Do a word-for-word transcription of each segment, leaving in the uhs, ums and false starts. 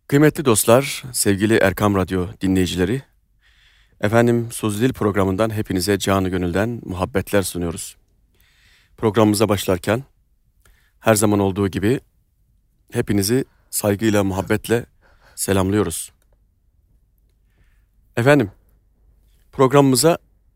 Kıymetli dostlar, sevgili Erkam Radyo dinleyicileri, efendim Sözlü Dil programından hepinize canı gönülden muhabbetler sunuyoruz. Programımıza başlarken her zaman olduğu gibi hepinizi saygıyla, muhabbetle selamlıyoruz. Efendim, programımıza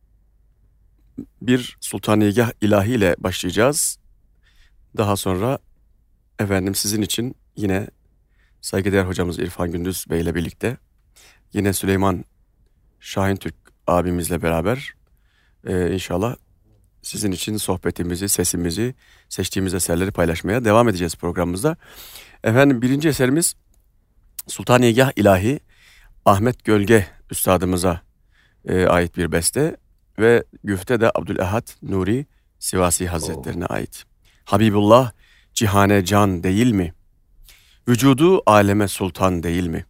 bir Sultaniyegah ilahi ile başlayacağız. Daha sonra efendim sizin için yine saygıdeğer hocamız İrfan Gündüz Bey ile birlikte, yine Süleyman Şahintürk abimizle beraber e, inşallah sizin için sohbetimizi, sesimizi, seçtiğimiz eserleri paylaşmaya devam edeceğiz programımızda. Efendim birinci eserimiz Sultaniyegah ilahi Ahmet Gölge üstadımıza e, ait bir beste ve güfte de Abdülehad Nuri Sivasi Hazretlerine ait. Habibullah cihane can değil mi? Vücudu aleme sultan değil mi?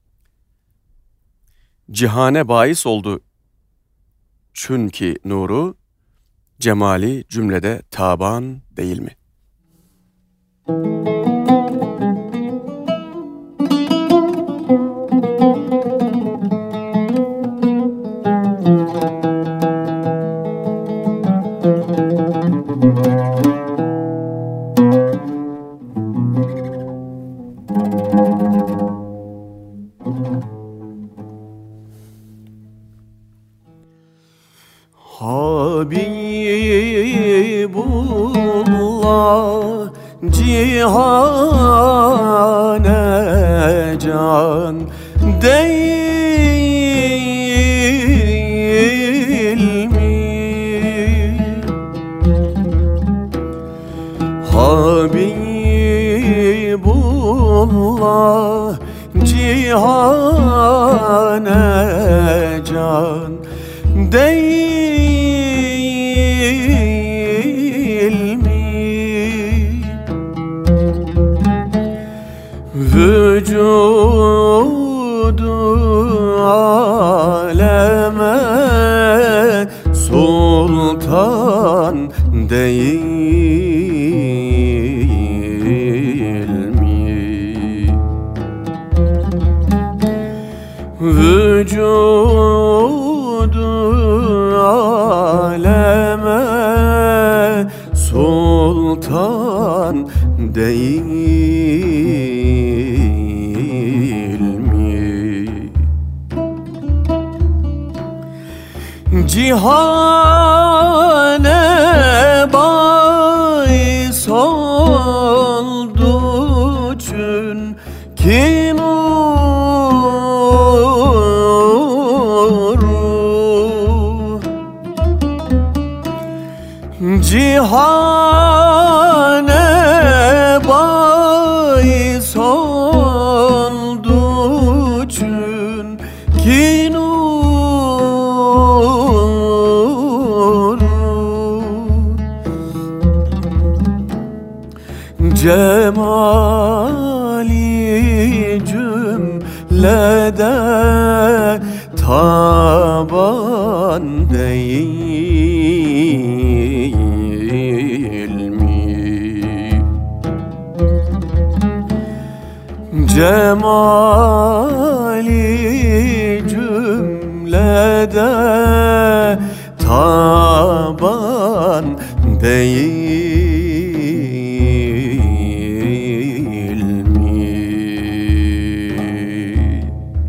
Cihane bahis oldu çünkü nuru, cemali cümlede taban değil mi? Habibullah cihane can değil mi? Habibullah cihane can değil mi? Vücudu aleme sultan değil mi? Vücudu aleme sultan değil mi? Cihane bahis oldu çünkü nuru, cihane bahis oldu çünkü nuru, cemali cümlede taban değil mi? Cemali cümlede taban değil mi?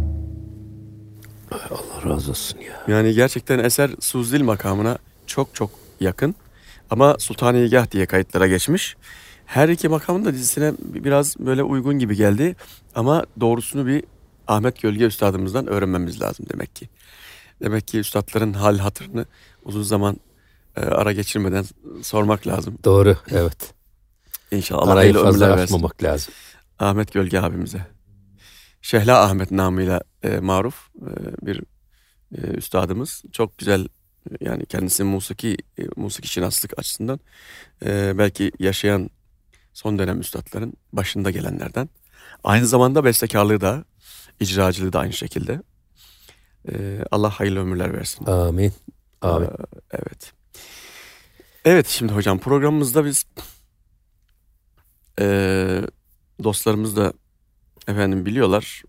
Allah razı olsun ya. Yani gerçekten eser Suzdil makamına çok çok yakın ama Sultaniyegah diye kayıtlara geçmiş. Her iki makamın da dizisine biraz böyle uygun gibi geldi ama doğrusunu bir Ahmet Gölge üstadımızdan öğrenmemiz lazım demek ki. Demek ki üstadların hal hatırını uzun zaman e, ara geçirmeden sormak lazım. Doğru, evet. İnşallah Allah arayı hayırlı fazla ömürler versin. açmamak lazım. Ahmet Gölge abimize. Şehla Ahmet namıyla e, maruf e, bir e, üstadımız. Çok güzel, yani kendisi musiki e, musiki şinaslık açısından e, belki yaşayan son dönem üstadların başında gelenlerden. Aynı zamanda bestekarlığı da, icracılığı da aynı şekilde. E, Allah hayırlı ömürler versin. Amin. Amin. Ee, evet. Evet, şimdi hocam programımızda biz e, dostlarımızla efendim biliyorlar.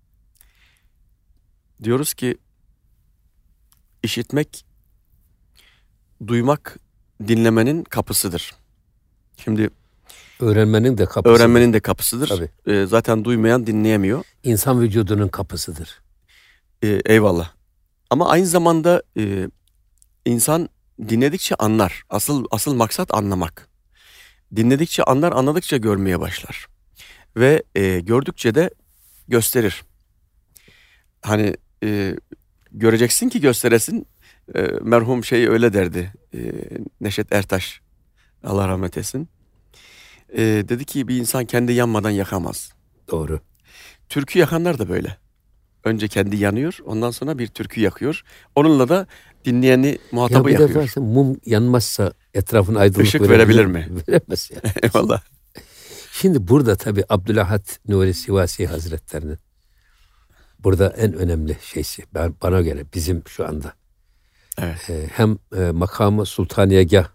Diyoruz ki işitmek, duymak dinlemenin kapısıdır. Şimdi Öğrenmenin de kapısıdır. öğrenmenin de kapısıdır. Tabii. Ee, zaten duymayan dinleyemiyor. İnsan vücudunun kapısıdır. Ee, eyvallah. Ama aynı zamanda e, insan dinledikçe anlar. Asıl asıl maksat anlamak. Dinledikçe anlar, anladıkça görmeye başlar. Ve e, gördükçe de gösterir. Hani e, göreceksin ki gösteresin. E, merhum şey öyle derdi. E, Neşet Ertaş, Allah rahmet etsin. E, dedi ki bir insan kendi yanmadan yakamaz. Doğru. Türkü yakanlar da böyle. Önce kendi yanıyor, ondan sonra bir türkü yakıyor. Onunla da dinleyeni, Ya muhatabı bir yakıyor. defa sen mum yanmazsa etrafın aydınlık Işık verebilir verebilir mi? Veremez ya. Eyvallah. Şimdi burada tabii Abdülahad Nuri Sivasi Hazretlerinin burada en önemli şeysi ben, bana göre bizim şu anda Evet. e, hem e, makamı Sultaniyegah,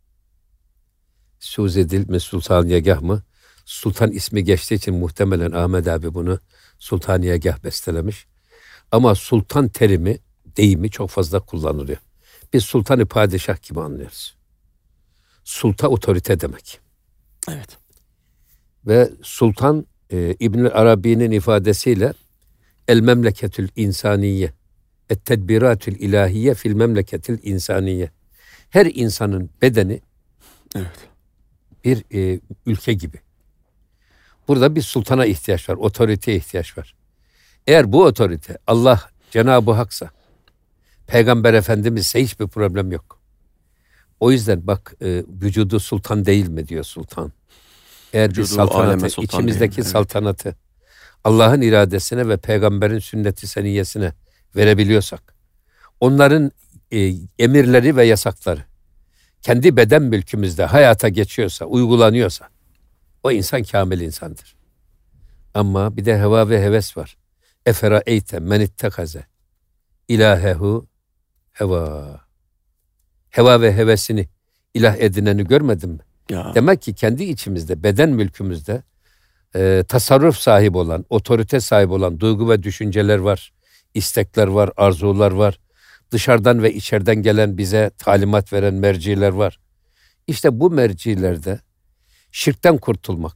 Suzedil mi Sultaniyegah mı? Sultan ismi geçtiği için muhtemelen Ahmet abi bunu Sultaniyegah bestelemiş. Ama sultan terimi, deyimi çok fazla kullanılıyor. Biz sultanı padişah gibi anlıyoruz. Sulta otorite demek. Evet. Ve sultan e, İbnül Arabi'nin ifadesiyle el memleketül insaniye, et tedbiratül ilahiye fil memleketül insaniye. Her insanın bedeni Evet. bir e, ülke gibi. Burada bir sultana ihtiyaç var, otoriteye ihtiyaç var. Eğer bu otorite Allah Cenab-ı Hak'sa, Peygamber Efendimiz'se hiçbir problem yok. O yüzden bak e, vücudu sultan değil mi diyor sultan. Eğer Vücudu biz saltanatı, aleme sultan içimizdeki değil mi? Evet. saltanatı Allah'ın iradesine ve Peygamber'in sünnet-i seniyyesine verebiliyorsak, onların e, emirleri ve yasakları kendi beden mülkümüzde hayata geçiyorsa, uygulanıyorsa, o insan kamil insandır. Ama bir de heva ve heves var. Efera eyte men ittekaze ilahehu heva. Heva ve hevesini ilah edineni görmedin mi? Ya. Demek ki kendi içimizde, beden mülkümüzde e, tasarruf sahibi olan, otorite sahibi olan duygu ve düşünceler var, istekler var, arzular var. Dışarıdan ve içeriden gelen bize talimat veren merciler var. İşte bu mercilerde şirkten kurtulmak,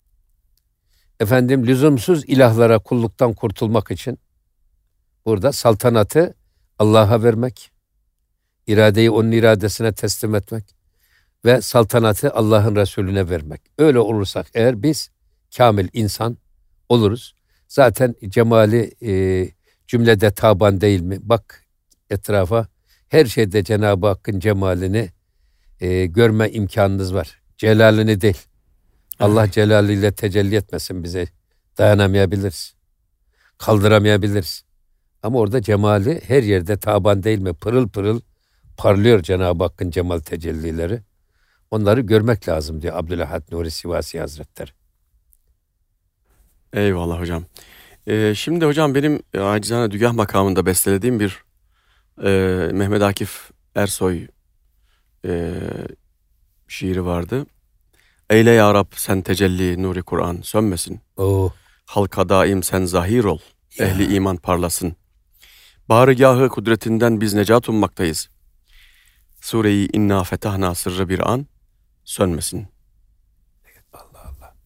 efendim lüzumsuz ilahlara kulluktan kurtulmak için burada saltanatı Allah'a vermek, iradeyi onun iradesine teslim etmek ve saltanatı Allah'ın Resulüne vermek. Öyle olursak eğer biz kamil insan oluruz. Zaten cemali e, cümlede taban değil mi? Bak etrafa, her şeyde Cenab-ı Hakk'ın cemalini e, görme imkanınız var. Celalini değil. Allah celaliyle tecelli etmesin bize. Dayanamayabiliriz. Kaldıramayabiliriz. Ama orada cemali her yerde taban değil mi? Pırıl pırıl parlıyor Cenab-ı Hakk'ın cemal tecellileri. Onları görmek lazım diyor Abdülahad Nuri Sivasi Hazretleri. Eyvallah hocam. Ee, şimdi hocam benim e, acizane Dügah makamında bestelediğim bir e, Mehmet Akif Ersoy e, şiiri vardı. Eyle ya Rab sen tecelli nuri Kur'an sönmesin. Oo. Halka daim sen zahir ol. Ya. Ehli iman parlasın. Bağrıgahı kudretinden biz necat ummaktayız. Sure-i İnna fetahna sırrı bir an sönmesin. Allah Allah.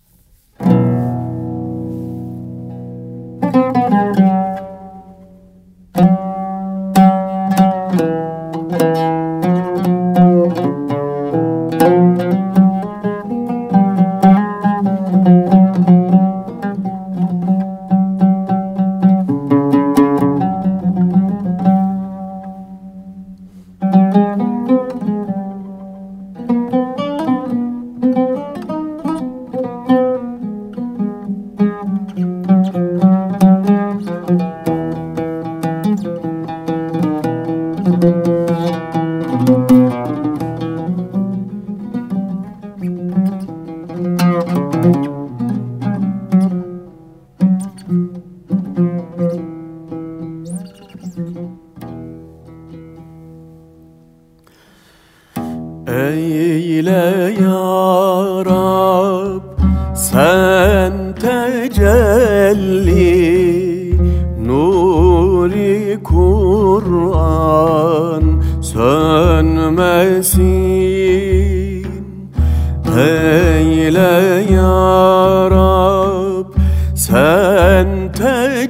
sen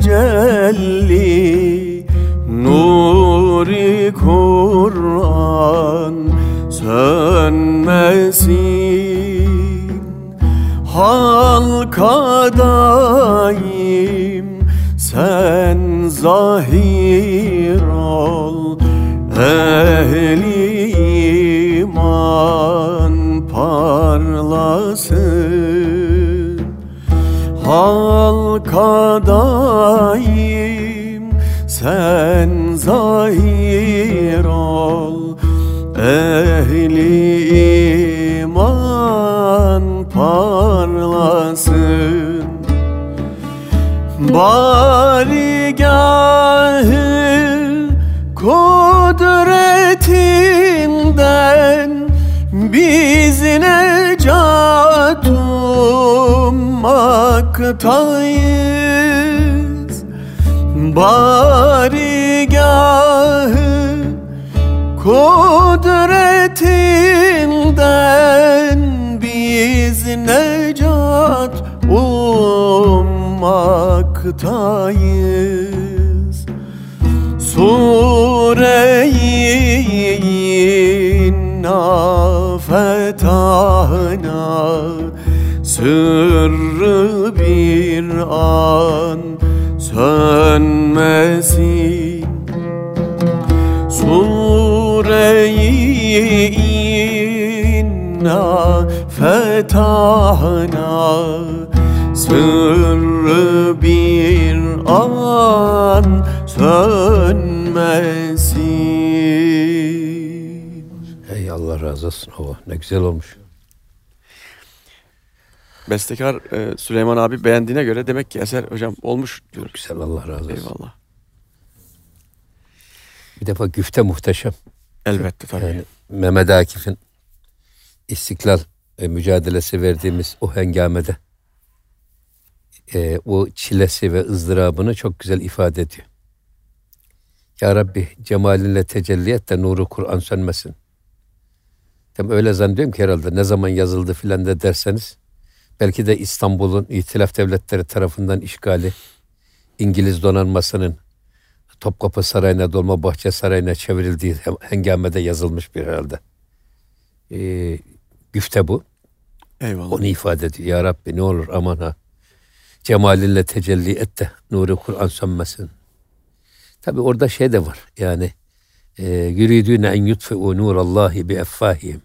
tecelli, nuri Kur'an sönmesin. Halka daim sen zahir ol, ehli iman parlasın. Halka daim sen zahir ol, ehli iman parlasın. Barigâh-ı kudretinden biz necat ummaktayız. Barigâh-ı kudretinden biz necat ummaktayız. Sure-i İnna fetahna sırrı bir an sönmesin. Sure-i İnna fetahna sırrı bir an sönmesin. Ey Allah razı olsun. Oh, ne güzel olmuş. Bestekar e, Süleyman abi beğendiğine göre demek ki eser hocam olmuş diyor. Çok güzel, Allah razı olsun. Eyvallah. Bir defa güfte muhteşem. Elbette tabii. Yani Mehmet Akif'in İstiklal e, mücadelesi verdiğimiz o hengamede e, o çilesi ve ızdırabını çok güzel ifade ediyor. Ya Rabbi cemalinle tecelli et de nuru Kur'an sönmesin. Tam öyle zannediyorum ki herhalde ne zaman yazıldı filan da derseniz belki de İstanbul'un İtilaf Devletleri tarafından işgali, İngiliz donanmasının Topkapı Sarayı'na, Dolmabahçe Sarayı'na çevrildiği hengamede yazılmış bir herhalde. Ee, güfte bu. Eyvallah. Onu ifade ediyor. Ya Rabbi ne olur aman ha. Cemalinle tecelli et de nuru Kur'an sönmesin. Tabi orada şey de var. Yani yuridûne en yutfi'û nûrallâhi bi effâhihim.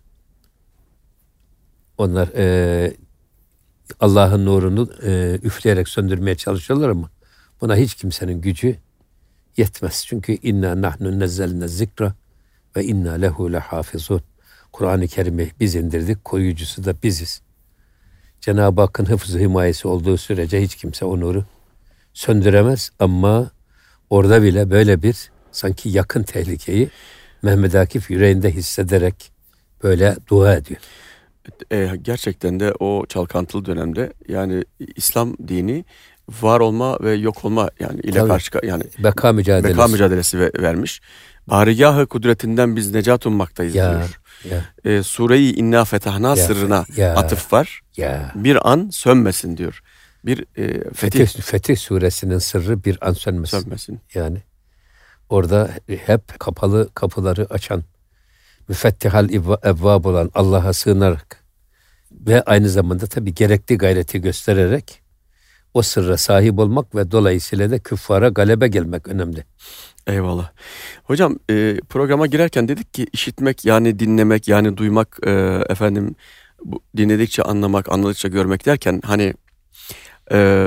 Onlar e, Allah'ın nurunu e, üfleyerek söndürmeye çalışıyorlar ama buna hiç kimsenin gücü yetmez. Çünkü inna nahnu nezzelne zikra ve inna lehu lehafizun. Kur'an-ı Kerim'i biz indirdik, koruyucusu da biziz. Cenab-ı Hakk'ın hıfzı himayesi olduğu sürece hiç kimse o nuru söndüremez ama orada bile böyle bir sanki yakın tehlikeyi Mehmet Akif yüreğinde hissederek böyle dua ediyor. E, gerçekten de o çalkantılı dönemde yani İslam dini var olma ve yok olma yani ile Tabii. karşı yani Beka mücadelesi. Beka mücadelesi ve, vermiş. Barigâh-ı kudretinden biz necat ummaktayız Ya, diyor. ya. E, Sure-i İnna fetahna Ya, sırrına ya. atıf var. Ya. Bir an sönmesin diyor. Bir e, fetih, Fetih, Fetih suresinin sırrı bir an sönmesin. sönmesin. Yani orada hep kapalı kapıları açan, müfettihal evvab olan Allah'a sığınarak ve aynı zamanda tabii gerekli gayreti göstererek o sırra sahip olmak ve dolayısıyla da küffara galebe gelmek önemli. Eyvallah. Hocam e, programa girerken dedik ki işitmek yani dinlemek yani duymak e, efendim bu, dinledikçe anlamak, anladıkça görmek derken hani e,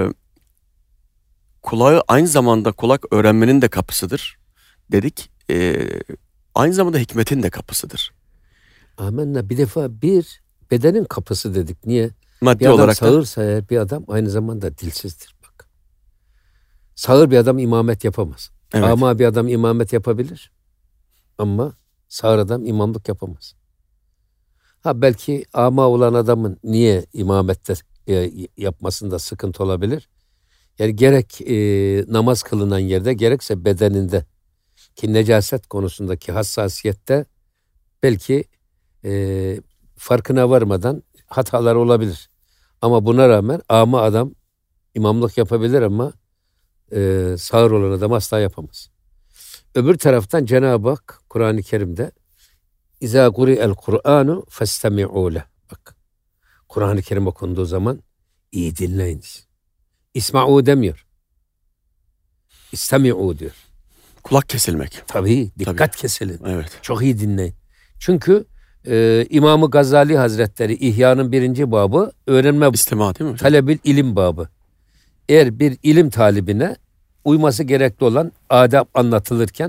kulağı aynı zamanda kulak öğrenmenin de kapısıdır dedik. E, aynı zamanda hikmetin de kapısıdır. Amenna. Bir defa bir bedenin kapısı dedik. Niye? Maddi Bir adam olarak da sağırsa eğer bir adam aynı zamanda dilsizdir. Bak. Sağır bir adam imamet yapamaz. evet. Ama bir adam imamet yapabilir. Ama sağır adam imamlık yapamaz. Ha belki ama olan adamın niye imamette e, yapmasında sıkıntı olabilir? Yani gerek e, namaz kılınan yerde gerekse bedeninde ki necaset konusundaki hassasiyette belki e, farkına varmadan hatalar olabilir. Ama buna rağmen ama adam İmamlık yapabilir ama e, sağır olan adam asla yapamaz. Öbür taraftan Cenab-ı Hak Kur'an-ı Kerim'de İzâ guri'el Kur'anu festemi'û leh. Bak, Kur'an-ı Kerim okunduğu zaman iyi dinleyiniz. İsma'u demiyor. İstemi'û diyor. Kulak kesilmek. Tabii, dikkat Tabii. kesilin. Evet. Çok iyi dinleyin. Çünkü e, İmam-ı Gazali Hazretleri İhya'nın birinci babı öğrenme, İstima değil mi hocam? talebil ilim babı. Eğer bir ilim talibine uyması gerekli olan adab anlatılırken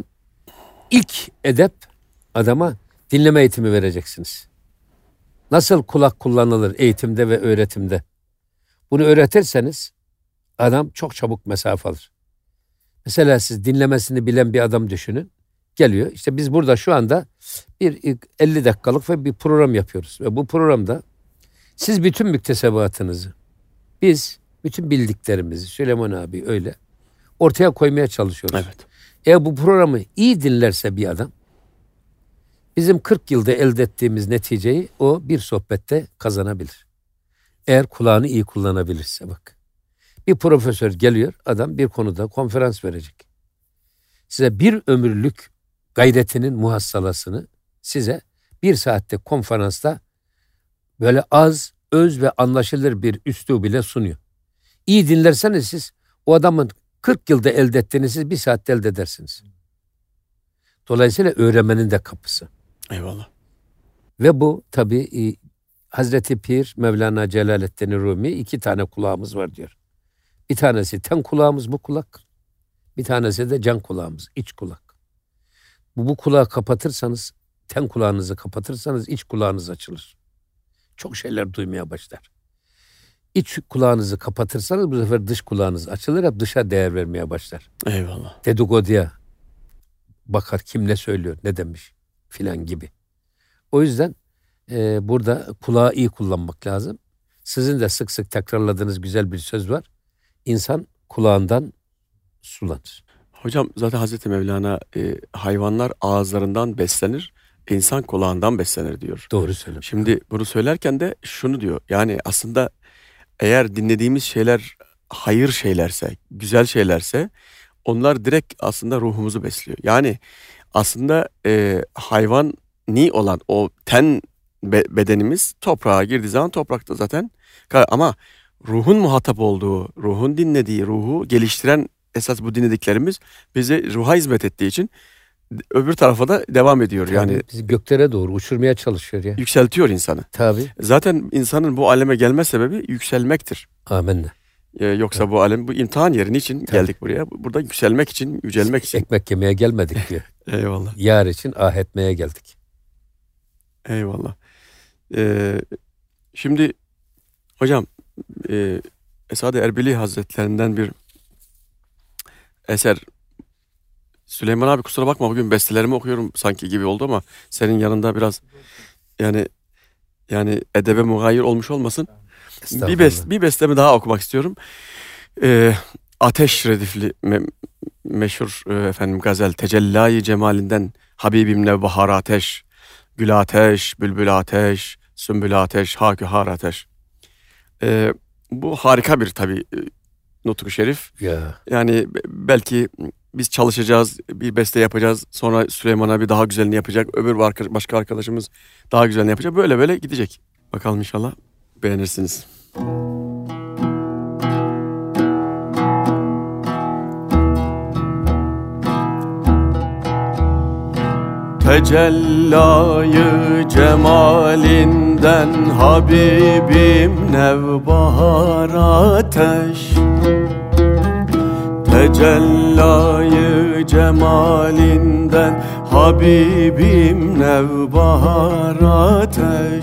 ilk edep adama dinleme eğitimi vereceksiniz. Nasıl kulak kullanılır eğitimde ve öğretimde? Bunu öğretirseniz adam çok çabuk mesafe alır. Mesela siz dinlemesini bilen bir adam düşünün. Geliyor. İşte biz burada şu anda bir elli dakikalık ve bir program yapıyoruz. Ve bu programda siz bütün müktesebatınızı, biz bütün bildiklerimizi, Süleyman abi öyle ortaya koymaya çalışıyoruz. Evet. Eğer bu programı iyi dinlerse bir adam, bizim kırk yılda elde ettiğimiz neticeyi o bir sohbette kazanabilir. Eğer kulağını iyi kullanabilirse bak. Bir profesör geliyor, adam bir konuda konferans verecek. Size bir ömürlük gayretinin muhassalasını size bir saatte konferansta böyle az, öz ve anlaşılır bir üslup ile sunuyor. İyi dinlerseniz siz o adamın kırk yılda elde ettiğini siz bir saatte elde edersiniz. Dolayısıyla öğrenmenin de kapısı. Eyvallah. Ve bu tabii Hazreti Pir Mevlana Celaleddin Rumi iki tane kulağımız var diyor. Bir tanesi ten kulağımız, bu kulak. Bir tanesi de can kulağımız, iç kulak. Bu, bu kulağı kapatırsanız, ten kulağınızı kapatırsanız iç kulağınız açılır. Çok şeyler duymaya başlar. İç kulağınızı kapatırsanız bu sefer dış kulağınız açılır, hep dışa değer vermeye başlar. Eyvallah. Dedikoduya bakar, kim ne söylüyor, ne demiş filan gibi. O yüzden e, burada kulağı iyi kullanmak lazım. Sizin de sık sık tekrarladığınız güzel bir söz var. İnsan kulağından sulanır. Hocam zaten Hazreti Mevlana e, hayvanlar ağızlarından beslenir, insan kulağından beslenir diyor. Doğru söylüyorum. Şimdi bunu söylerken de şunu diyor. Yani aslında eğer dinlediğimiz şeyler hayır şeylerse, güzel şeylerse onlar direkt aslında ruhumuzu besliyor. Yani aslında e, hayvani olan o ten be- bedenimiz toprağa girdiği zaman toprakta zaten. Ama ruhun muhatap olduğu, ruhun dinlediği, ruhu geliştiren esas bu dinlediklerimiz bize ruha hizmet ettiği için öbür tarafa da devam ediyor. Yani Tabii, bizi göklere doğru uçurmaya çalışıyor ya. Yükseltiyor insanı. Tabii. Zaten insanın bu aleme gelme sebebi yükselmektir. Amenna. Ee, yoksa evet. bu alem, bu imtihan yeri niçin Tabii. geldik buraya? Burada yükselmek için, yücelmek için. Ekmek yemeye gelmedik diyor. Eyvallah. Yar için ah etmeye geldik. Eyvallah. Ee, şimdi hocam e, Esad-ı Erbili Hazretlerinden bir eser. Süleyman abi kusura bakma, bugün bestelerimi okuyorum sanki gibi oldu ama senin yanında biraz yani yani edebe mugayir olmuş olmasın. Bir, best, bir bestemi daha okumak istiyorum. Ee, Ateş redifli me, meşhur e, efendim gazel. Tecellayı cemalinden Habibim nevbahar ateş, gül ateş, bülbül ateş, sümbül ateş, hakühar ateş. Ee, bu harika bir tabii Nutuk-u Şerif. Ya. Yani belki biz çalışacağız, bir beste yapacağız. Sonra Süleyman abi daha güzelini yapacak. Öbür başka arkadaşımız daha güzelini yapacak. Böyle böyle gidecek. Bakalım inşallah beğenirsiniz. Tecellayı cemalinden Habibim nevbahar ateş. Tecellayı cemalinden Habibim nevbahar ateş.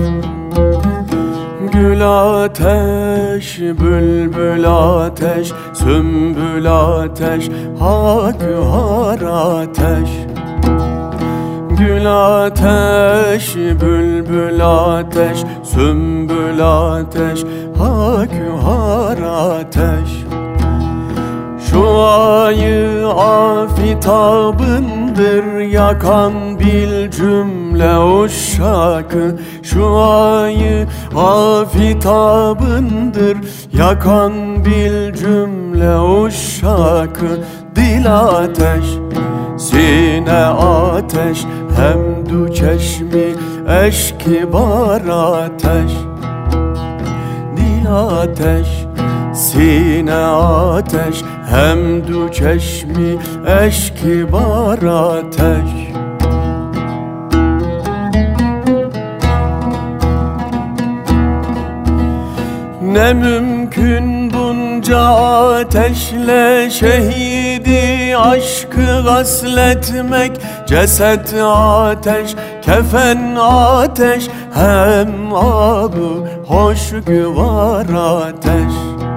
Gül ateş, bülbül ateş, sümbül ateş, hakühar ateş. Gül ateş, bülbül ateş, sümbül ateş, hakühar ateş. Şu ayı afitabın hitabındır yakan bil cümle uşakı. Şu ayı afitabındır yakan bil cümle uşakı. Dil ateş, sine ateş, hemdü çeşmi eşki bar ateş. Dil ateş, sine ateş, hemdü çeşmi eşki bar ateş. Ne mümkün bunca ateşle şehidi aşkı gasletmek. Ceset ateş, kefen ateş, hem abu hoş güvar ateş.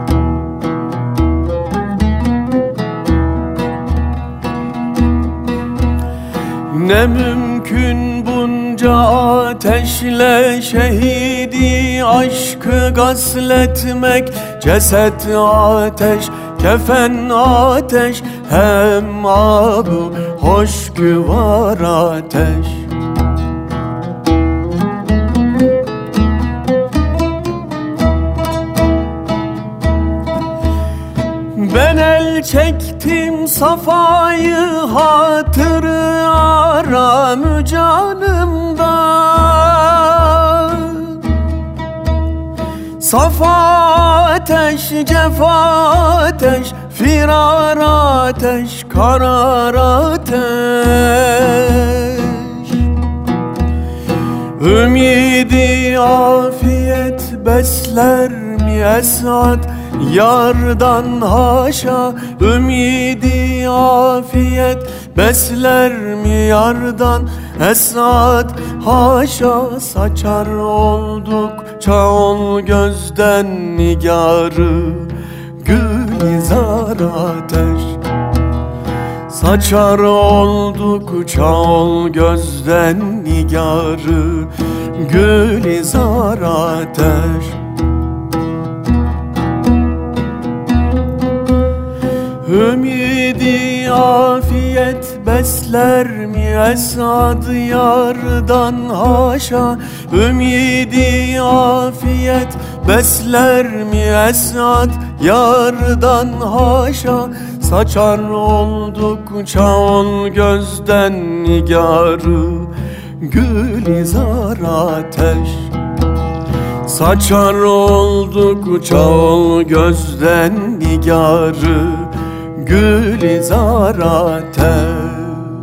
Ne mümkün bunca ateşle şehidi aşkı gasletmek. Ceset ateş, kefen ateş, hem abu hoş güvar ateş. Ben el çektim safayı hatırı aram canımdan. Safa ateş, cefa ateş, firar ateş, karar ateş. Ümidi afiyet besler mi esat yardan haşa. Ümidi afiyet besler mi yardan esat haşa. Saçar oldukça ol gözden nigarı gülizar ateş. Saçar oldukça ol gözden nigarı gülizar ateş. Ümidi afiyet besler mi esad yardan haşa. Ümidi afiyet besler mi esad yardan haşa. Saçar oldukça ol gözden nigarı gülizar ateş. Saçar oldukça ol gözden nigarı gülizar ateş.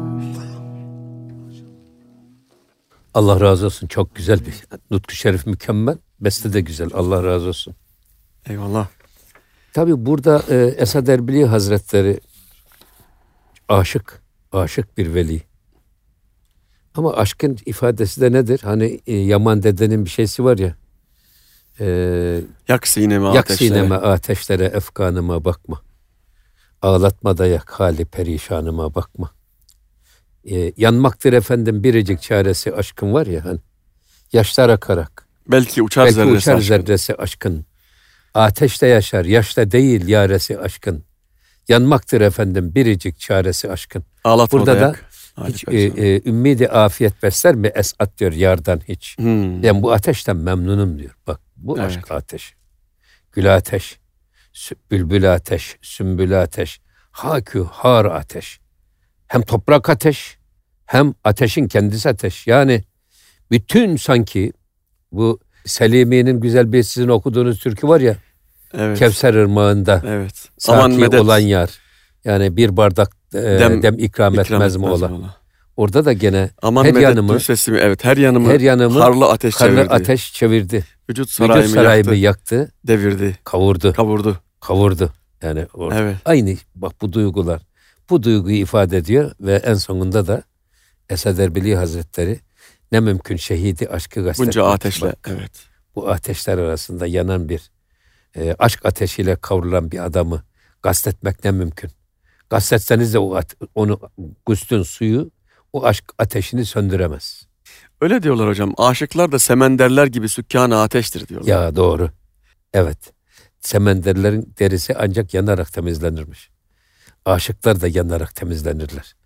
Allah razı olsun. Çok güzel bir nutku şerif, mükemmel. Beste de güzel. Allah razı olsun. Eyvallah. Tabii burada e, Esad Erbili Hazretleri aşık, aşık bir veli. Ama aşkın ifadesi de nedir? Hani e, Yaman dedenin bir şeysi var ya. E, yak sineme yak ateşlere. sineme ateşlere, efkanıma bakma. Ağlatma da yak hali perişanıma bakma. E, yanmaktır efendim biricik çaresi aşkın var ya hani. Yaşlar akarak. Belki uçar Belki zerresi uçar aşkın. zerresi aşkın. Ateşte yaşar, yaşta değil yaresi aşkın. Yanmaktır efendim biricik çaresi aşkın. Ağlatma Burada da da yak. hiç e, e, ümmidi afiyet besler mi esat diyor yardan hiç. Hmm. Ben bu ateşten memnunum diyor. Bak bu Evet. aşk ateş. Gül ateş, sü- bülbül ateş, sümbül ateş, hakü har ateş. Hem toprak ateş, hem ateşin kendisi ateş. Yani bütün sanki bu Selimi'nin güzel bir sizin okuduğunuz türkü var ya. Evet. Kevser ırmağında Evet. Aman saki medet. olan yar. Yani bir bardak e, dem, Dem ikram, ikram etmez mi etmez ola? ola. Orada da gene Aman her medet yanımı, dur sesimi. Evet, her yanımı, her yanımı harlı ateş karlı çevirdi. ateş çevirdi. Vücut sarayımı, Vücut sarayımı yaktı, yaktı, devirdi, kavurdu, kavurdu. kavurdu. Yani orada. Evet. Aynı bak bu duygular. Bu duyguyu ifade ediyor ve en sonunda da Esad Erbili Hazretleri ne mümkün şehidi aşkı gastetmek. Bunca ateşle. Bak, Evet. bu ateşler arasında yanan bir e, aşk ateşiyle kavrulan bir adamı gastetmek ne mümkün. Gastetseniz de o at, onu gustun suyu o aşk ateşini söndüremez. Öyle diyorlar hocam. Aşıklar da semenderler gibi sükkan-ı ateştir diyorlar. Ya doğru. Evet. Semenderlerin derisi ancak yanarak temizlenirmiş. Aşıklar da yanarak temizlenirler.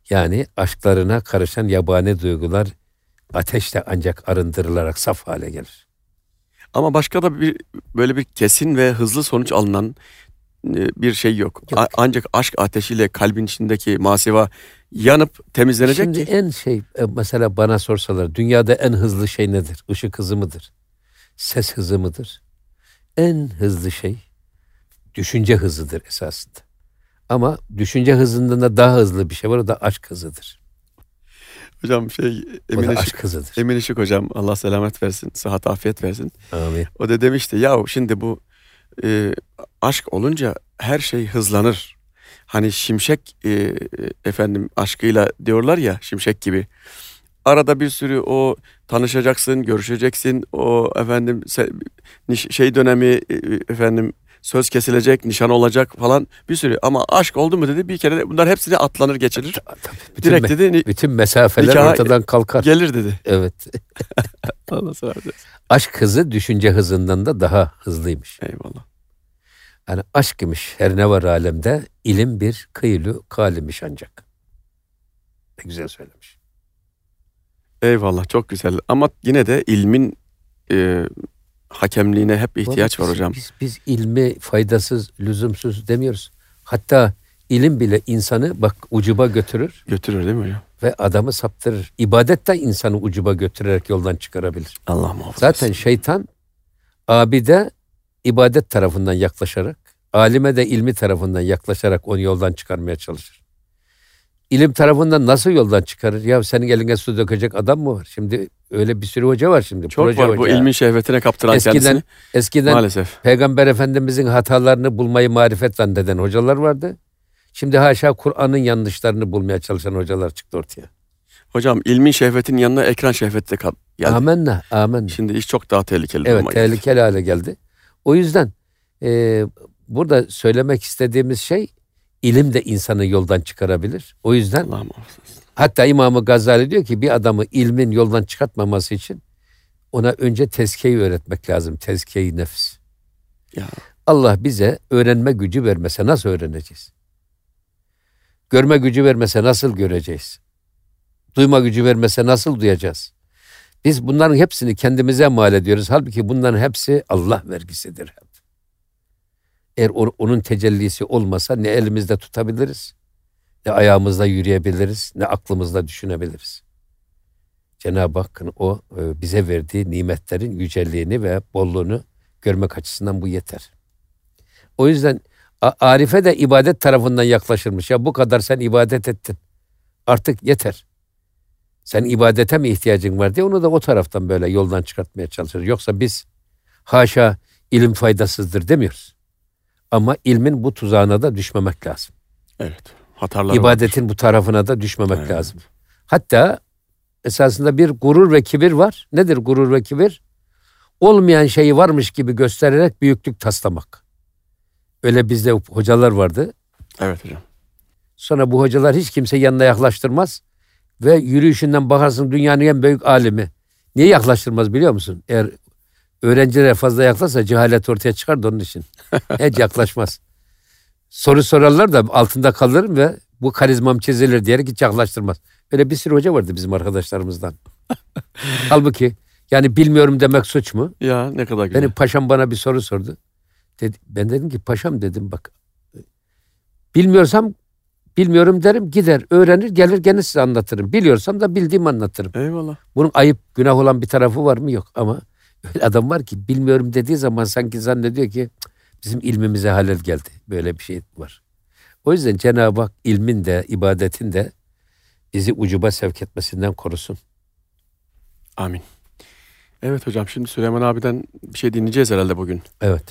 Yani aşklarına karışan yabani duygular ateşle ancak arındırılarak saf hale gelir. Ama başka da bir böyle bir kesin ve hızlı sonuç alınan e, bir şey yok. Yok. A- ancak aşk ateşiyle kalbin içindeki masiva yanıp temizlenecek Şimdi ki. en şey e, mesela bana sorsalar dünyada en hızlı şey nedir? Işık hızı mıdır? Ses hızı mıdır? En hızlı şey düşünce hızıdır esasında. Ama düşünce hızından da daha hızlı bir şey var, o da aşk hızıdır. Hocam şey O Emin da Işık, aşk hızıdır. Emin Işık hocam Allah selamet versin, sıhhat afiyet versin. Amin. O da demişti ya şimdi bu e, aşk olunca her şey hızlanır. Hani şimşek e, efendim aşkıyla diyorlar ya, şimşek gibi. Arada bir sürü o tanışacaksın, görüşeceksin. O efendim se- niş- şey dönemi e, efendim söz kesilecek, nişan olacak falan bir sürü. Ama aşk oldu mu dedi bir kere de bunlar hepsini atlanır geçirir. Ta- tabii, bütün, Direkt me- dedi ni- bütün mesafeler nikaha ortadan kalkar. gelir dedi. Evet. Allah seversen. Aşk hızı düşünce hızından da daha hızlıymış. Eyvallah. Yani aşk imiş her ne var alemde, ilim bir kıyılı kalimiş ancak. Ne güzel söylemiş. Eyvallah çok güzel. Ama yine de ilmin e, hakemliğine hep ihtiyaç Vallahi var biz- hocam. Biz, biz ilmi faydasız, lüzumsuz demiyoruz. Hatta ilim bile insanı bak ucuba götürür Götürür değil mi hocam? ve adamı saptırır. İbadet de insanı ucuba götürerek yoldan çıkarabilir. Allah muhafaza Zaten etsin. şeytan abide ibadet tarafından yaklaşarak, alime de ilmi tarafından yaklaşarak onu yoldan çıkarmaya çalışır. İlim tarafından nasıl yoldan çıkarır? Ya senin eline su dökecek adam mı var? Şimdi öyle bir sürü hoca var şimdi. Çok proje var bu hoca. ilmin şehvetine kaptıran Eskiden, kendisini. eskiden Maalesef. Peygamber Efendimizin hatalarını bulmayı marifet zanneden hocalar vardı. Şimdi haşa Kur'an'ın yanlışlarını bulmaya çalışan hocalar çıktı ortaya. Hocam ilmin şehvetinin yanına ekran şehveti de kat- geldi. Amenna, amenna. Şimdi iş çok daha tehlikeli. Evet, duruma geldi. tehlikeli hale geldi. O yüzden e, burada söylemek istediğimiz şey ilim de insanı yoldan çıkarabilir. O yüzden Allah muhafaza etsin. hatta İmam-ı Gazali diyor ki bir adamı ilmin yoldan çıkartmaması için ona önce tezkiyeyi öğretmek lazım. Tezkiye-i nefs. Ya. Allah bize öğrenme gücü vermese nasıl öğreneceğiz? Görme gücü vermese nasıl göreceğiz? Duyma gücü vermese nasıl duyacağız? Biz bunların hepsini kendimize mal ediyoruz. Halbuki bunların hepsi Allah vergisidir hep. Eğer o- onun tecellisi olmasa ne elimizde tutabiliriz, ne ayağımızda yürüyebiliriz, ne aklımızda düşünebiliriz. Cenab-ı Hakk'ın o e, bize verdiği nimetlerin yücelliğini ve bolluğunu görmek açısından bu yeter. O yüzden A- Arife de ibadet tarafından yaklaşılmış. Ya bu kadar sen ibadet ettin. Artık yeter. Sen ibadete mi ihtiyacın var diye onu da o taraftan böyle yoldan çıkartmaya çalışıyoruz. Yoksa biz haşa ilim faydasızdır demiyoruz. Ama ilmin bu tuzağına da düşmemek lazım. Evet. Hatalar İbadetin bu tarafına da düşmemek Evet. lazım. Hatta esasında bir gurur ve kibir var. Nedir gurur ve kibir? Olmayan şeyi varmış gibi göstererek büyüklük taslamak. Öyle bizde hocalar vardı. Evet hocam. Sonra bu hocalar hiç kimse yanına yaklaştırmaz. Ve yürüyüşünden bakarsın dünyanın en büyük alimi. Niye yaklaştırmaz biliyor musun? Eğer öğrencilere fazla yaklaşsa cehalet ortaya çıkar da onun için. Hiç yaklaşmaz. Soru sorarlar da altında kalırım ve bu karizmam çizilir diyerek hiç yaklaştırmaz. Öyle bir sürü hoca vardı bizim arkadaşlarımızdan. Halbuki yani bilmiyorum demek suç mu? Ya ne kadar güzel. Benim paşam bana bir soru sordu. Dedi, ben dedim ki paşam dedim bak. Bilmiyorsam bilmiyorum derim gider öğrenir gelir gene size anlatırım. Biliyorsam da bildiğimi anlatırım. Eyvallah. Bunun ayıp günah olan bir tarafı var mı? Yok ama öyle adam var ki bilmiyorum dediği zaman sanki zannediyor ki bizim ilmimize halel geldi. Böyle bir şey var. O yüzden Cenab-ı Hak ilmin de ibadetin de bizi ucuba sevk etmesinden korusun. Amin. Evet hocam şimdi Süleyman abiden bir şey dinleyeceğiz herhalde bugün. Evet.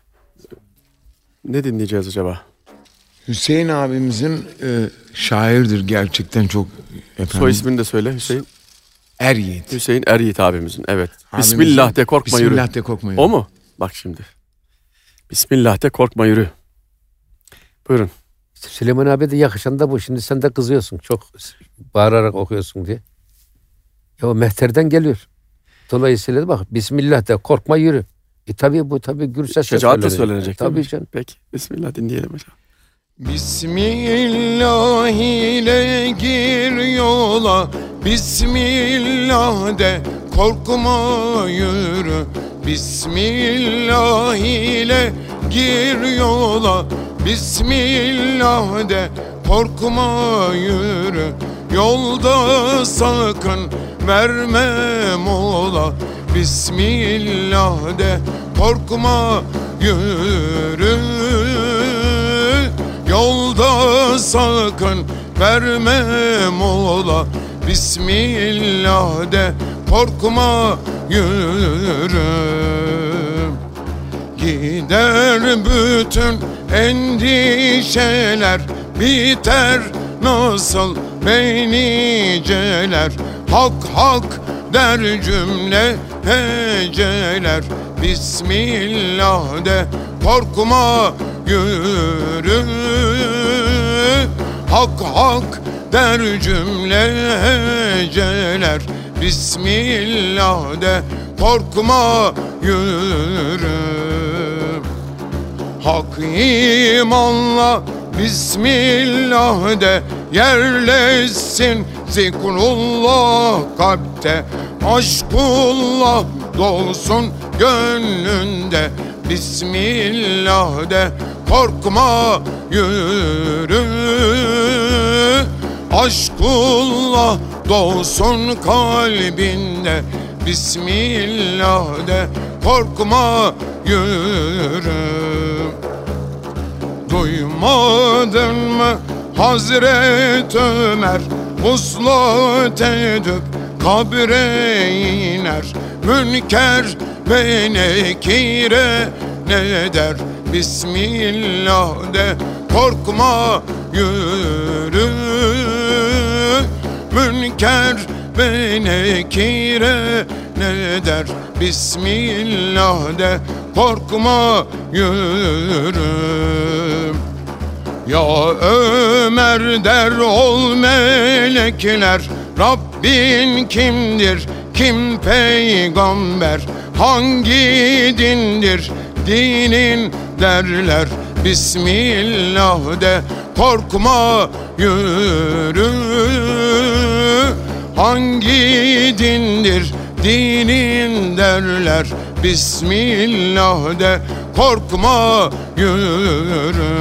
Ne dinleyeceğiz acaba? Hüseyin abimizin e, şairdir gerçekten çok efendim. Soy ismini de söyle Hüseyin. Er Yiğit. Hüseyin Er Yiğit abimizin. Evet. Abimizin, Bismillah de korkma yürü. Bismillah de korkma yürü. O mu? Bak şimdi. Bismillah de korkma yürü. Buyurun. İşte Süleyman abi de yakışan da bu. Şimdi sen de kızıyorsun. Çok bağırarak okuyorsun diye. Ya o mehterden geliyor. Dolayısıyla bak Bismillah de korkma yürü. E tabi bu tabi gür sesle Şecaatle söylenecek. söylenecek. Tabii değil mi? canım. Peki. Bismillah dinleyelim hocam. Bismillah ile gir yola, Bismillah de korkma yürü. Bismillah ile gir yola, Bismillah de korkma yürü. Yolda sakın verme mola, Bismillah de korkma yürü. Yolda sakın verme mola, Bismillah de korkma yürü. Gider bütün endişeler, biter nasıl beyniceler. Hak hak der cümle heceler, Bismillah de korkma yürü. Hak hak der cümle heceler, Bismillah de korkma yürü. Hak imanla Bismillah de yerleşsin zikrullah kalpte. Aşkullah dolsun gönlünde, Bismillah de korkma yürü. Aşkullah dolsun kalbinde, Bismillah de korkma yürü. Duymadın mı Hazret Ömer, vuslat edip kabre iner. Münker ve nekire ne der, Bismillah de korkma yürü. Münker ve nekire ne der, Bismillah de korkma yürü. Ya Ömer der ol melekler, Rabbin kimdir, kim peygamber, hangi dindir dinin derler, Bismillah de korkma yürü. Hangi dindir dinin derler, Bismillah de korkma yürü.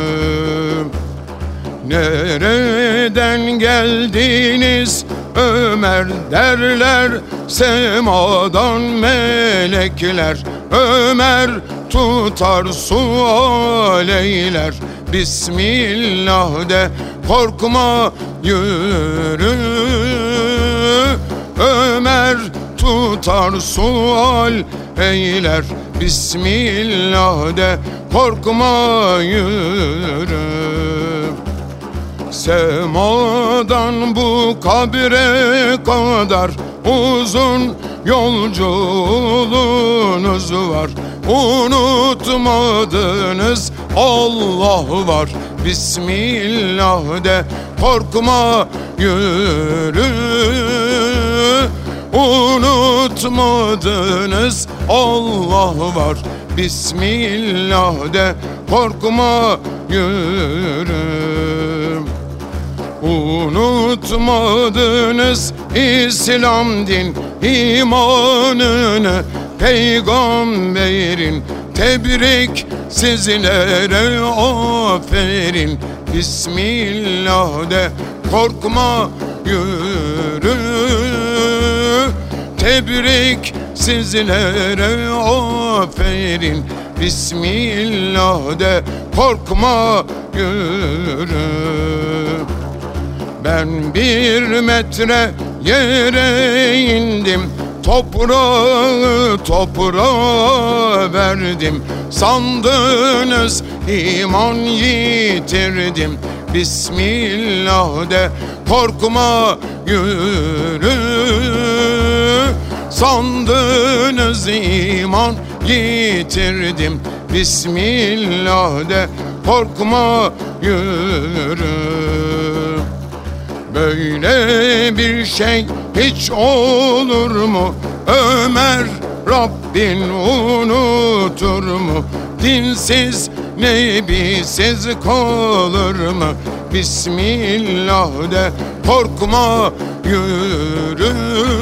Nereden geldiniz Ömer derler, semadan melekler. Ömer tutar sual eyler, Bismillah de korkma yürü. Ömer tutar sual eyler, Bismillah de korkma yürü. Semadan bu kabre kadar uzun yolculuğunuz var. Unutmadınız Allah var, Bismillah de korkma yürü. Unutmadınız Allah var, Bismillah de korkma yürü. Unutmadınız İslam din imanını, peygamberin tebrik sizlere aferin, Bismillah de korkma yürü. Tebrik sizlere aferin, Bismillah de korkma yürü. Ben bir metre yere indim, toprağı toprağa verdim. Sandınız iman yitirdim, Bismillah de korkma yürü. Sandınız iman yitirdim, Bismillah de korkma yürü. Böyle bir şey hiç olur mu Ömer, Rabbin unutur mu? Dinsiz nebisiz kalır mı? Bismillah de korkma yürü.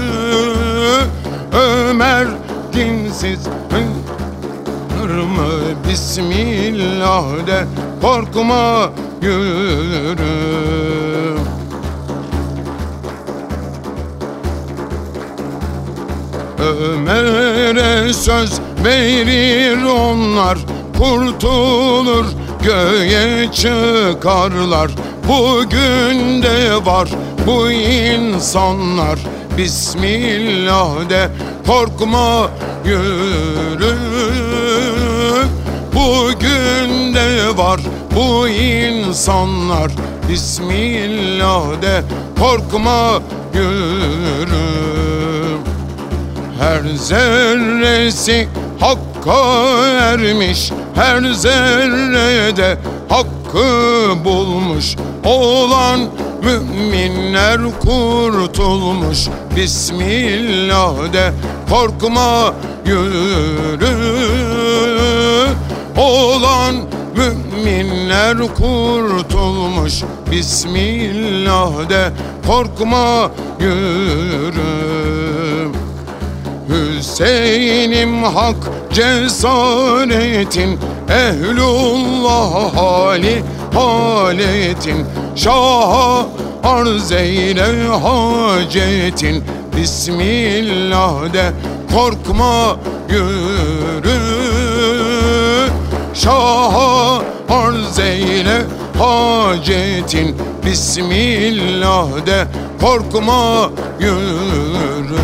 Ömer dinsiz kalır mı? Bismillah de korkma yürü. Ömer'e söz verir onlar, kurtulur göğe çıkarlar. Bugün de var bu insanlar, Bismillah de korkma yürü. Bugün de var bu insanlar, Bismillah de korkma yürü. Her zerresi hakka ermiş, her zerrede hakkı bulmuş olan müminler kurtulmuş. Bismillah de korkma yürü. Olan müminler kurtulmuş. Bismillah de korkma yürü. Hüseyin'im hak cesaretin, ehlullah hali haletin. Şaha arz eyle hacetin, Bismillah de korkma yürü. Şaha arz eyle hacetin, Bismillah de korkma yürü.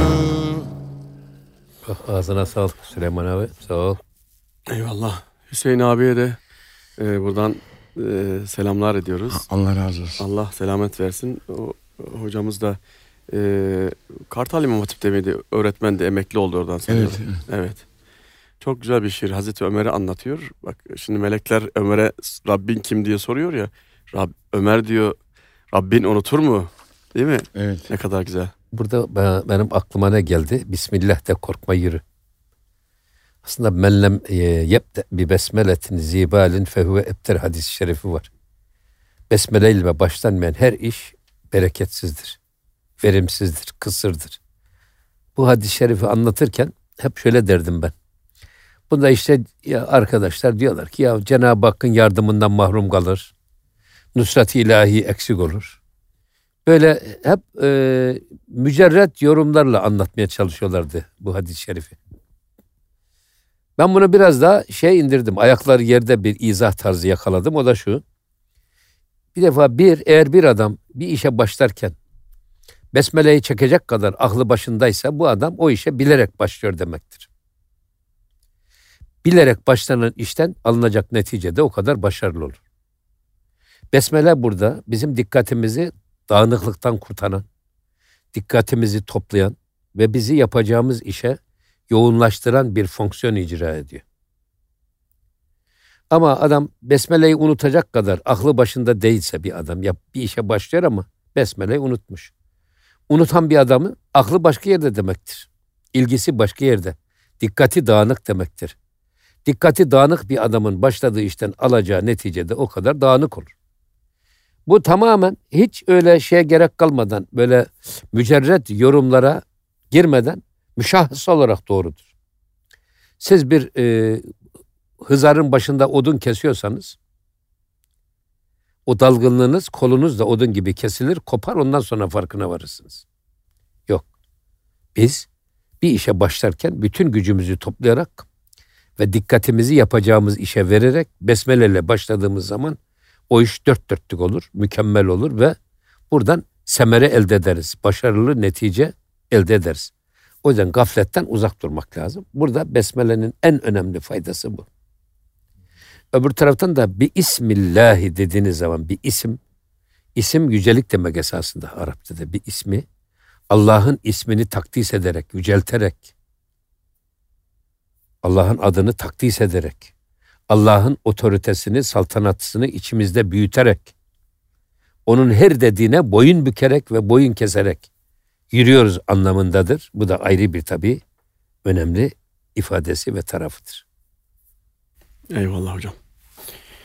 Ağzına sağlık Süleyman abi, sağ ol. Eyvallah. Hüseyin abiye de e, buradan e, selamlar ediyoruz. Allah razı olsun. Allah selamet versin. O, hocamız da e, Kartal İmam Hatip'te miydi? Öğretmen de emekli oldu oradan sanıyorum. Evet, evet. Evet. Çok güzel bir şiir. Hazreti Ömer'i anlatıyor. Bak şimdi melekler Ömer'e Rabbin kim diye soruyor ya. Rab, Ömer diyor, Rabbin unutur mu? Değil mi? Evet. Ne kadar güzel. Burada ben, benim aklıma ne geldi? Bismillah de korkma yürü. Aslında mellem yebde bi besmeletin zibalin fehuve ebter hadis-i şerifi var. Besmele ile başlanmayan her iş bereketsizdir, verimsizdir, kısırdır. Bu hadis-i şerifi anlatırken hep şöyle derdim ben. Bunda işte ya arkadaşlar diyorlar ki ya Cenab-ı Hakk'ın yardımından mahrum kalır, nusrat-ı ilahi eksik olur. Böyle hep e, mücerret yorumlarla anlatmaya çalışıyorlardı bu hadis-i şerifi. Ben bunu biraz daha şey indirdim. Ayakları yerde bir izah tarzı yakaladım. O da şu. Bir defa bir, eğer bir adam bir işe başlarken besmeleyi çekecek kadar aklı başındaysa bu adam o işe bilerek başlıyor demektir. Bilerek başlanan işten alınacak netice de o kadar başarılı olur. Besmele burada bizim dikkatimizi dağınıklıktan kurtaran, dikkatimizi toplayan ve bizi yapacağımız işe yoğunlaştıran bir fonksiyon icra ediyor. Ama adam besmeleyi unutacak kadar aklı başında değilse bir adam ya bir işe başlıyor ama besmeleyi unutmuş. Unutan bir adamın aklı başka yerde demektir. İlgisi başka yerde. Dikkati dağınık demektir. Dikkati dağınık bir adamın başladığı işten alacağı neticede o kadar dağınık olur. Bu tamamen hiç öyle şeye gerek kalmadan böyle mücerret yorumlara girmeden müşahhıs olarak doğrudur. Siz bir e, hızarın başında odun kesiyorsanız o dalgınlığınız kolunuz da odun gibi kesilir, kopar, ondan sonra farkına varırsınız. Yok. Biz bir işe başlarken bütün gücümüzü toplayarak ve dikkatimizi yapacağımız işe vererek besmeleyle başladığımız zaman o iş dört dörtlük olur, mükemmel olur ve buradan semere elde ederiz. Başarılı netice elde ederiz. O yüzden gafletten uzak durmak lazım. Burada besmelenin en önemli faydası bu. Öbür taraftan da bir ismillahi dediğiniz zaman bir isim, isim yücelik demek esasında Arapçada. Bir ismi Allah'ın ismini takdis ederek, yücelterek, Allah'ın adını takdis ederek, Allah'ın otoritesini, saltanatını içimizde büyüterek, onun her dediğine boyun bükerek ve boyun keserek yürüyoruz anlamındadır. Bu da ayrı bir tabii önemli ifadesi ve tarafıdır. Eyvallah hocam.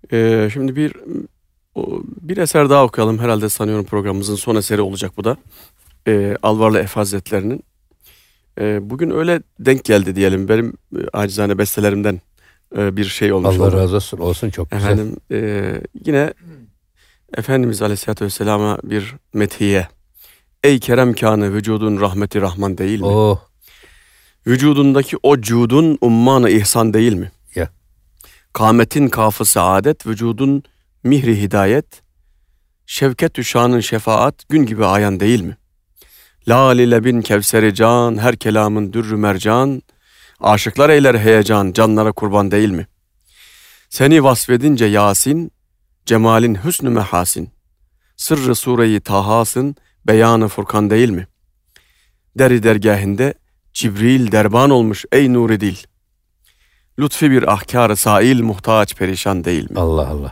Ee, şimdi bir o, bir eser daha okuyalım. Herhalde sanıyorum programımızın son eseri olacak bu da. Ee, Alvarlı Efe Hazretleri'nin. Ee, bugün öyle denk geldi diyelim. Benim e, acizane bestelerimden e, bir şey olmuş Allah oldu. razı olsun. Olsun, çok güzel. Efendim e, yine Efendimiz Aleyhisselatü Vesselam'a bir methiye. Ey kerem kânı vücudun rahmeti rahman değil mi? Oh. Vücudundaki o cudun ummanı ihsan değil mi? Ya. Kâmetin kafı saadet, vücudun mihri hidayet, şevket-ü şanın şefaat gün gibi ayan değil mi? Lâl-i lebin kevseri can, her kelamın dürrü mercan, aşıklar eyler heyecan, canlara kurban değil mi? Seni vasfedince Yasin, cemalin hüsnü mehasin, sırrı sureyi Tahasın, beyanı Furkan değil mi? Deri dergahinde Cibril derban olmuş ey nuri dil, lütfi bir ahkâr-ı sail, muhtaç perişan değil mi? Allah Allah.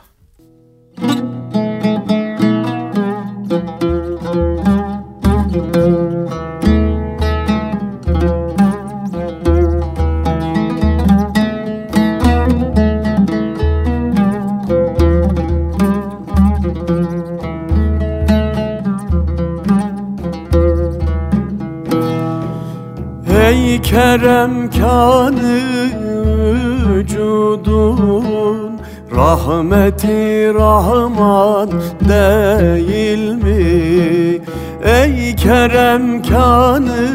Ey kerem kânı vücudun, rahmeti rahman değil mi? Ey kerem kânı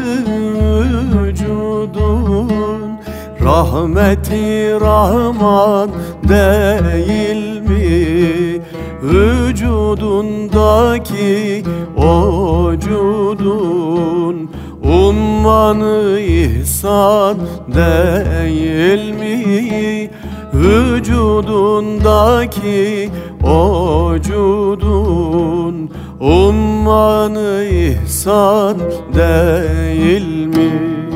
vücudun, rahmeti rahman değil mi? Vücudundaki o cudun ummanı ihsan değil mi? Vücudundaki o cudun ummanı ihsan değil mi?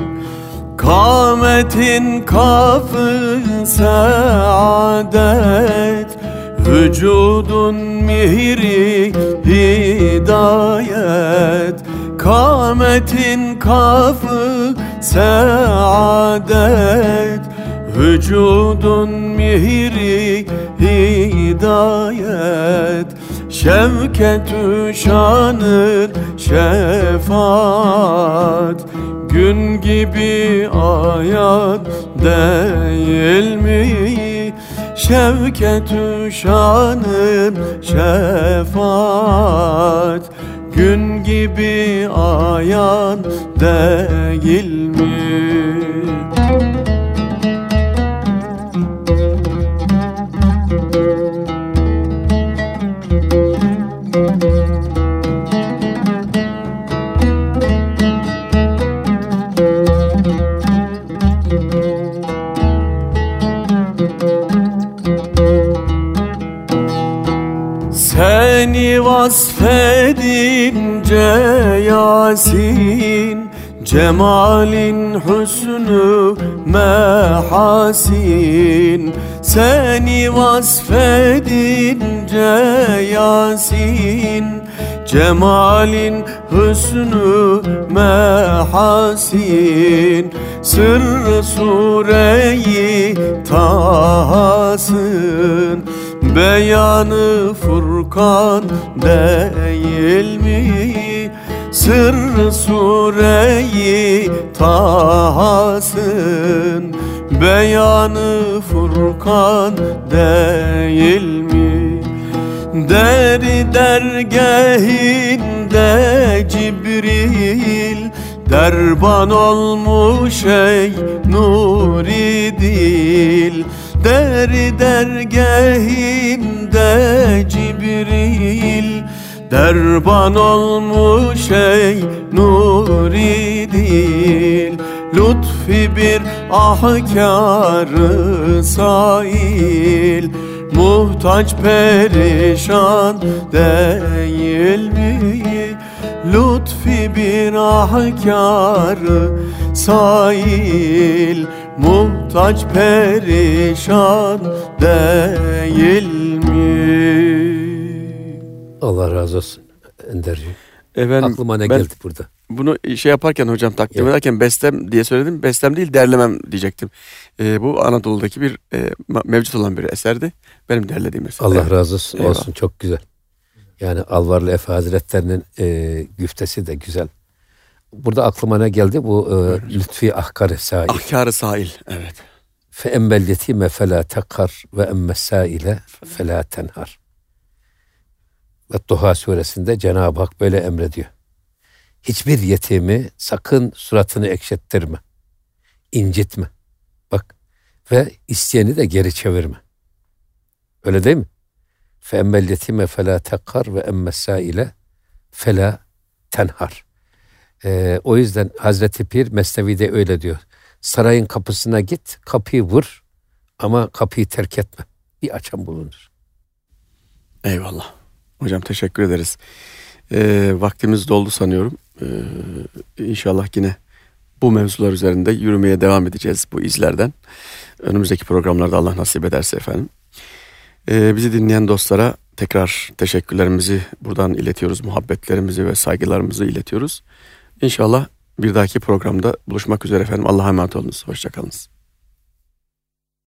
Kâmetin kafı saadet, vücudun mihri hidayet. Kâmetin kafı saadet, vücudun mihri hidayet. Şevket-ü şanın şefaat, gün gibi ayan değil mi? Şevket-ü şanın şefaat, gün gibi ayan değil mi? Seni vasfedince Yasin, cemalin hüsnü mehasin. Seni vasfedince Yasin, cemalin hüsnü mehasin. Sırrı sureyi Tahasın, beyanı Furkan değil mi? Sırrı sureyi Tahasın, beyanı Furkan değil mi? Deri dergahinde Cibril derban olmuş ey nuri dil. Deri dergahinde Cibril derban olmuş ey nuri dil. Lütfi bir ahkâr-ı sail, muhtaç perişan değil mi? Lütfi bir ahkâr-ı sail, muhtaç perişan değil mi? Allah razı olsun Enderciğim. Efendim, Aklıma ne ben- geldi burada? bunu şey yaparken hocam takdim Evet. ederken bestem diye söyledim. Bestem değil derlemem diyecektim. Ee, bu Anadolu'daki bir e, mevcut olan bir eserdi. Benim derlediğim eser. Allah Evet. razı olsun, Eyvallah. olsun, çok güzel. Yani Alvarlı Efe Hazretlerinin e, güftesi de güzel. Burada aklıma ne geldi? Bu e, Lütfi Ahkar-ı Sail. Ahkar-ı sahil. Evet. Fe emmel yetime felâ tekar ve emmes sâile felâ tenhar. Ve Duha suresinde Cenab-ı Hak böyle emrediyor. Hiçbir yetimi sakın suratını ekşettirme. İncitme. Bak, ve isteyeni de geri çevirme. Öyle değil mi? Fe emmel yetime felâ tekar ve emmes sâile felâ tenhar. Ee, o yüzden Hazreti Pir Mesnevi'de öyle diyor. Sarayın kapısına git, kapıyı vur ama kapıyı terk etme. Bir açan bulunur. Eyvallah. Hocam teşekkür ederiz. Ee, vaktimiz doldu sanıyorum. Ee, inşallah yine bu mevzular üzerinde yürümeye devam edeceğiz bu izlerden. Önümüzdeki programlarda Allah nasip ederse efendim. Ee, bizi dinleyen dostlara tekrar teşekkürlerimizi buradan iletiyoruz. Muhabbetlerimizi ve saygılarımızı iletiyoruz. İnşallah bir dahaki programda buluşmak üzere efendim. Allah'a emanet olunuz. Hoşça kalınız.